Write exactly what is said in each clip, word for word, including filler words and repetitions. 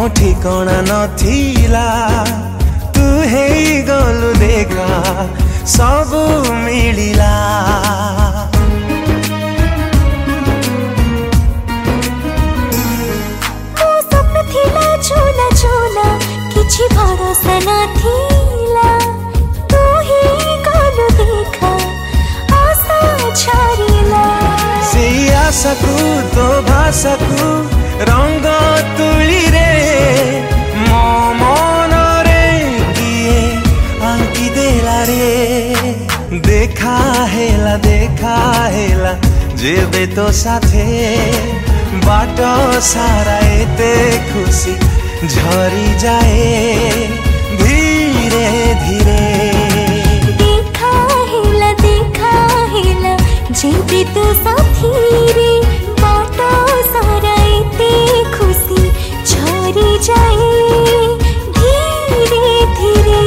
ठिकଣା नथिला तू हे गलु देखा सबु मिलिला। मो सपन थिला छोला छोला किछि भरोसा नथिला तू हे गलु देखा आशा छारिला। से आशाकु तो भाषाकु रंग तुली रे मो मन रे किए आंकी देला रे। देखा हेला देखा हेला जेबे तो साथे बाट सारा एते खुशी झरी जाए धीरे धीरे। देखा हेला देखा हेला जेबे तो साथी रे बाट सारा एते खुशी झरी जाए धीरे धीरे।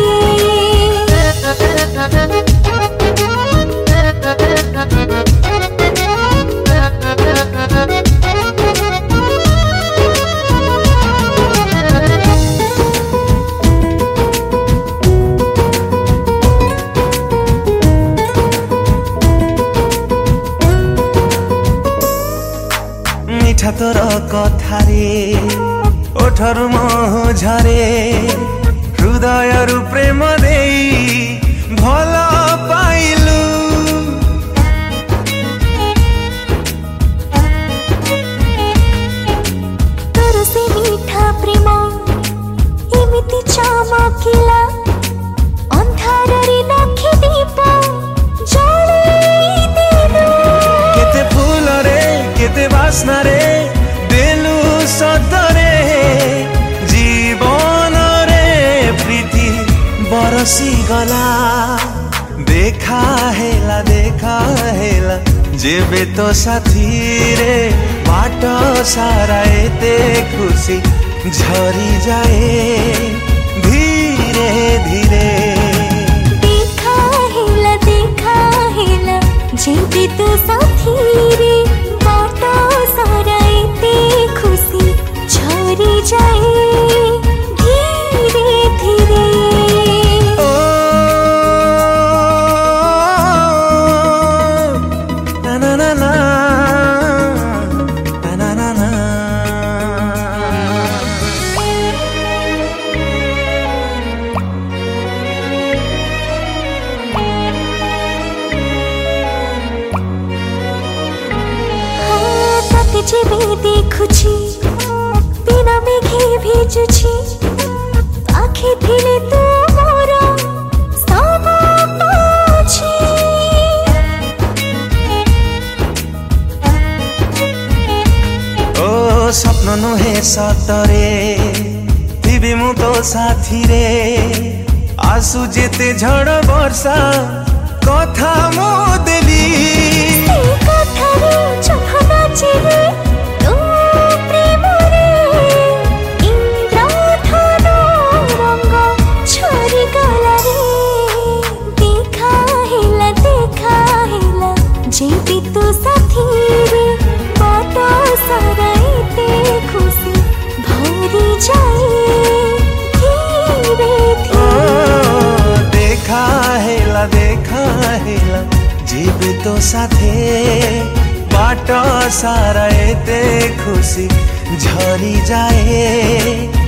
मिठा तोर कथारे ओठरु मोह झरे हृदयरु प्रेम देई भल पाइलु। तोर से मीठा प्रेम एमिति चमकिला अंधार रे नखि दीप जळेई देलु। केते फूल रे केते वासना रे देलु सतरे जीवन रे प्रीति बरसी गला। देखा हेला देखा हेला जेबे तो साथी रे बाट सारा एते खुशी झरी जाए धीरे धीरे। देखा हेला देखा हेला जेबे तो साथी रे बाट सारा एते खुशी झरी जाए धीरे धीरे। ओ ना ना ना ना ना ना ना। तते जेबे देखुछि बिना मेघे भिजुछि आँखि थिले तू मोर सब पाछि। ओ स्वप्न नुहे सतरे थिबी मु तो साथी रे आसु जेते झड़ वर्षा कथा मो देली। से कथारे चोख नाचिले तू प्रेम रे इंद्रधनु रंग छोरी गला रे। देखा हेला देखा हेला जेबे तो साथी रे बाट सारा एते खुशी भरी जाए धीरे धीरे। देखा हेला देखा हेला जेबे तो साथे बाट सारा एते खुशी झरी जाए